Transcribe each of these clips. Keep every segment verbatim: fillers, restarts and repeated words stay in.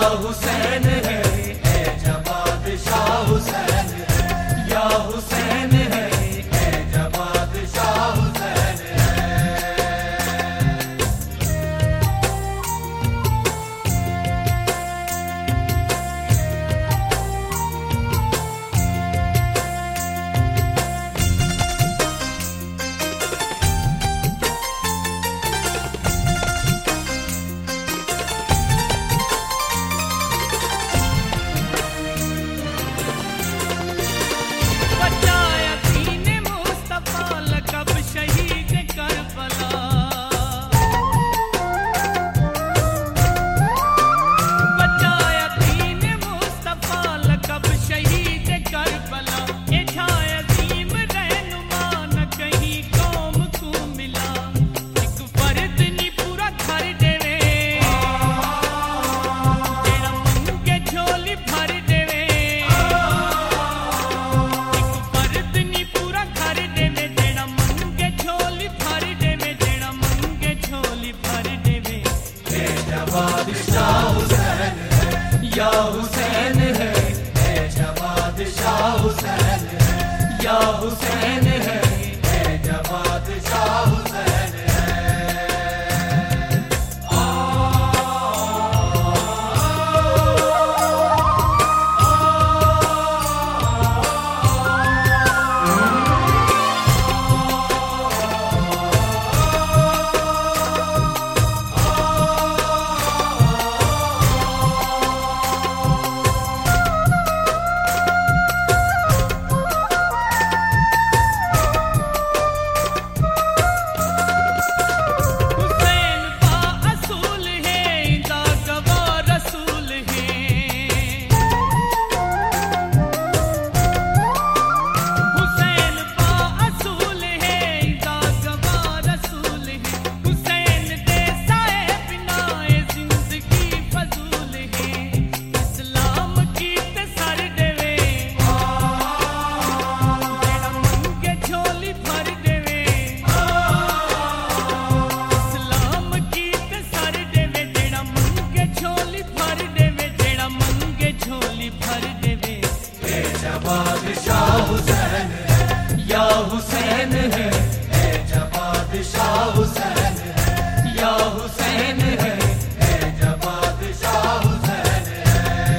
हुसैन है, ऐ जवाद शाह हुसैन है, या हुसैन है, ऐ जवाद शाह हुसैन है। या हुसैन है, ऐ जवाद शाह हुसैन है, या हुसैन है, ऐ जवाद शाह हुसैन है। जवाद शाह हुसैन है, या हुसैन है, ऐ जवाद शाह हुसैन है, या हुसैन है, ऐ जवाद शाह हुसैन है।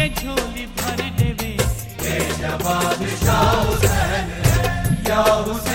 जवाद शाह हुसैन है, या हुसैन